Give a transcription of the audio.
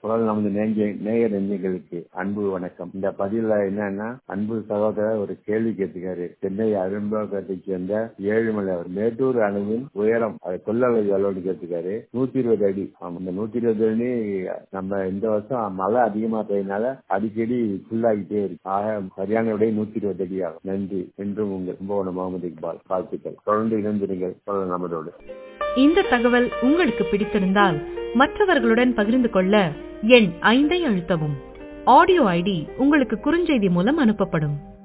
குரல் நமது நேயர் நெஞ்சங்களுக்கு அன்பு வணக்கம். இந்த பதிவுல என்னன்னா, அன்பு சகோதரர் ஒரு கேள்வி கேட்டுக்காரு. சென்னை அரும்பாக்கத்தை சேர்ந்த ஏழுமலை அவர் மேட்டூர் அணுவின் உயரம் அதை கொள்ளளவு எவ்வளவுன்னு கேட்டுக்காரு. 120 அடி. இந்த 120 அடி நம்ம இந்த வருஷம் மழை அதிகமா பெய்யனால அடிக்கடி ஃபுல்லாகிட்டே இருக்கு. ஆக சரியான விட 120 அடி ஆகும். நன்றி. என்றும் உங்கள் கும்பகோணம் முகமது இக்பால். வாழ்த்துக்கள். தொடர்ந்து இணைந்திருங்கள் குரல் நமதோடு. இந்த தகவல் உங்களுக்கு பிடித்திருந்தால் மற்றவர்களுடன் பகிர்ந்து கொள்ள எண் 5 அழுத்தவும். ஆடியோ ஐடி உங்களுக்கு குறுஞ்செய்தி மூலம் அனுப்பப்படும்.